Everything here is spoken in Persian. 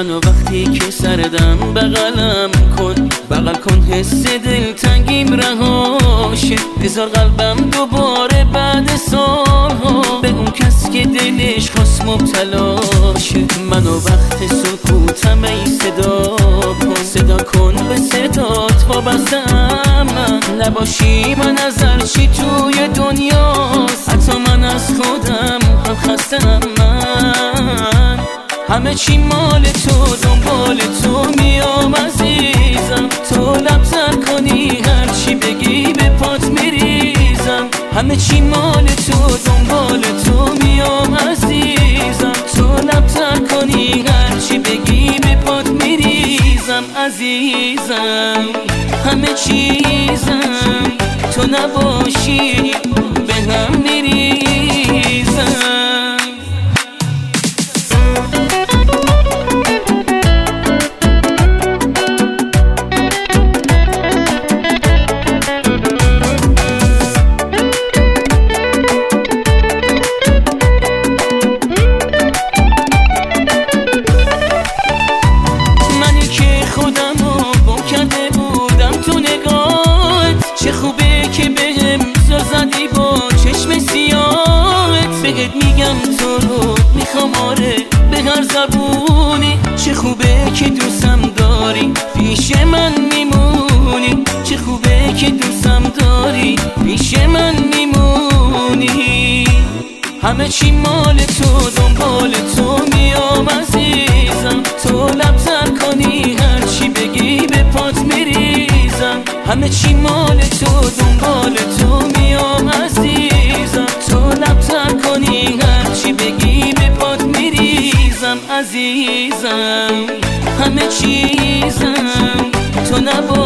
منو وقتی که سردم بغلم کن، بغل کن حس دلتنگیم رهاشه، بذار قلبم دوباره بعد سالها به اون کس که دلش خواست مبتلاشه. منو وقت سکوتم ای صدا کن به صدات وابسته‌ام، من نباشی من از هرچی توی دنیاست، حتی من از خودم هم خسته‌ام. من همه چی مال تو، دنبال تو میام عزیزم، تو لب‌تر کنی هرچی بگی به پات میریزم. همه چی مال تو، دنبال تو میام عزیزم، تو لب‌تر کنی هرچی بگی به پات میریزم عزیزم. همه چیزم تو نباشی به هم میریزم. چه خوبه که بهم زل زدی با چشم سیاهت، بهت میگم تو رو میخوام آره به هر زبونی. چه خوبه که دوستم داری پیش من میمونی، چه خوبه که دوستم داری پیش من میمونی. همه چی مال تو، دنبال تو میام عزیزم، تو لب‌تر کنی هرچی بگی به پات میریزم. همه چی مال تو، دنبال تو میام عزیزم، تو لب‌تر کنی هرچی بگی به پات میریزم عزیزم. همه چیزم تو نباشی